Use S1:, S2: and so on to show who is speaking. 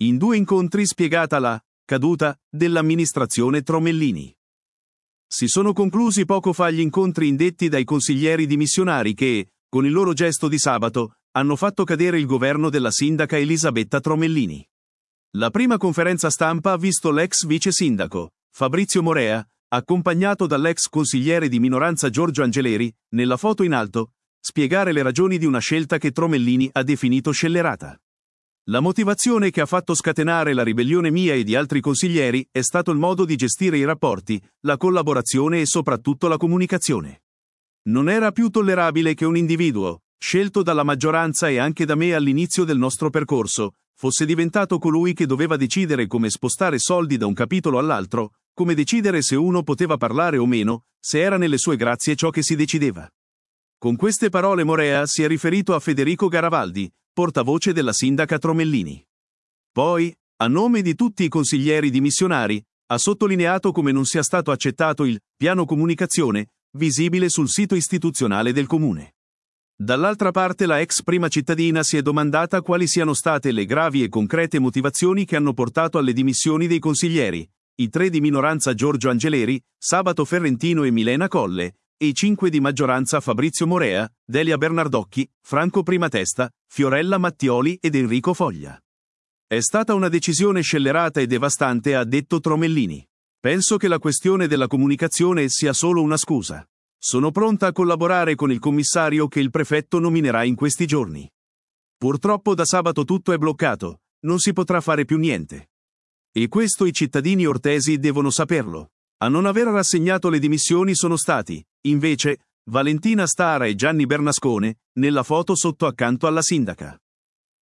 S1: In 2 incontri spiegata la caduta dell'amministrazione Tromellini. Si sono conclusi poco fa gli incontri indetti dai consiglieri dimissionari che, con il loro gesto di sabato, hanno fatto cadere il governo della sindaca Elisabetta Tromellini. La prima conferenza stampa ha visto l'ex vice sindaco, Fabrizio Morea, accompagnato dall'ex consigliere di minoranza Giorgio Angeleri, nella foto in alto, spiegare le ragioni di una scelta che Tromellini ha definito scellerata. La motivazione che ha fatto scatenare la ribellione mia e di altri consiglieri è stato il modo di gestire i rapporti, la collaborazione e soprattutto la comunicazione. Non era più tollerabile che un individuo, scelto dalla maggioranza e anche da me all'inizio del nostro percorso, fosse diventato colui che doveva decidere come spostare soldi da un capitolo all'altro, come decidere se uno poteva parlare o meno, se era nelle sue grazie ciò che si decideva. Con queste parole Morea si è riferito a Federico Garavaldi, portavoce della sindaca Tromellini. Poi, a nome di tutti i consiglieri dimissionari, ha sottolineato come non sia stato accettato il piano comunicazione, visibile sul sito istituzionale del comune. Dall'altra parte la ex prima cittadina si è domandata quali siano state le gravi e concrete motivazioni che hanno portato alle dimissioni dei consiglieri, i 3 di minoranza Giorgio Angeleri, Sabato Ferrentino e Milena Colle, e i 5 di maggioranza Fabrizio Morea, Delia Bernardocchi, Franco Primatesta, Fiorella Mattioli ed Enrico Foglia. È stata una decisione scellerata e devastante, ha detto Tromellini. Penso che la questione della comunicazione sia solo una scusa. Sono pronta a collaborare con il commissario che il prefetto nominerà in questi giorni. Purtroppo da sabato tutto è bloccato, non si potrà fare più niente. E questo i cittadini ortesi devono saperlo. A non aver rassegnato le dimissioni sono stati, invece, Valentina Stara e Gianni Bernascone, nella foto sotto accanto alla sindaca.